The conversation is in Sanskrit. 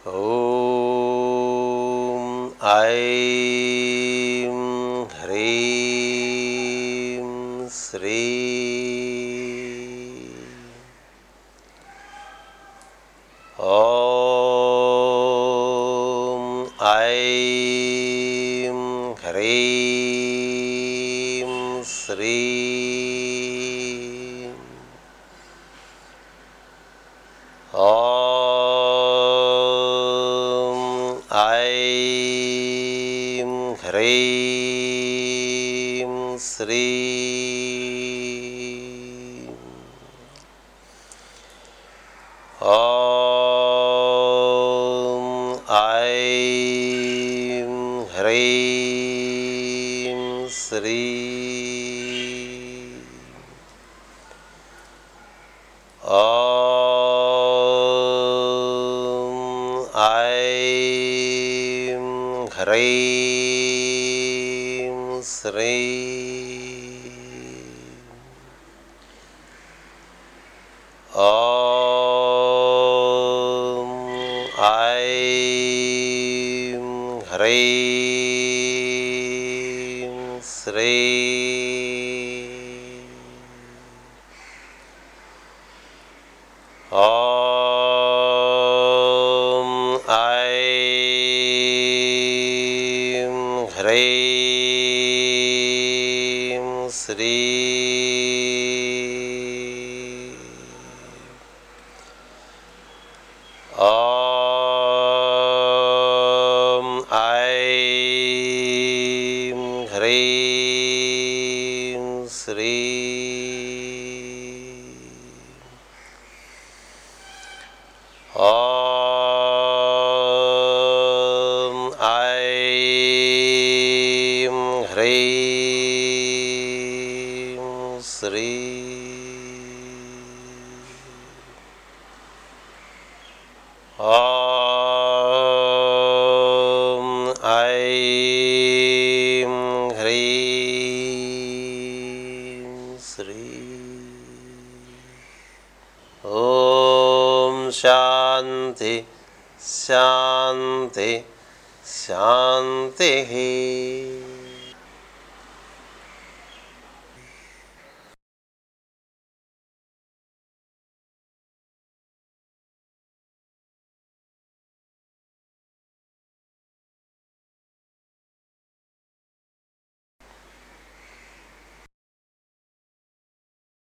ॐ ऐं ह्रीं श्रीं ॐ ऐं ह्रीं श्रीं ॐ ऐं ह्रीं श्रीं ॐ ऐं ह्रीं श्रीं ॐ ऐं ह्रीं श्रीं ॐ ऐं ह्रीं श्रीं ॐ ऐं ह्रीं श्रीं ॐ ऐं ह्रीं श्रीं ॐ ऐं ह्रीं श्रीं ॐ ऐं ह्रीं श्रीं ॐ शान्ति शान्ति शान्तिः।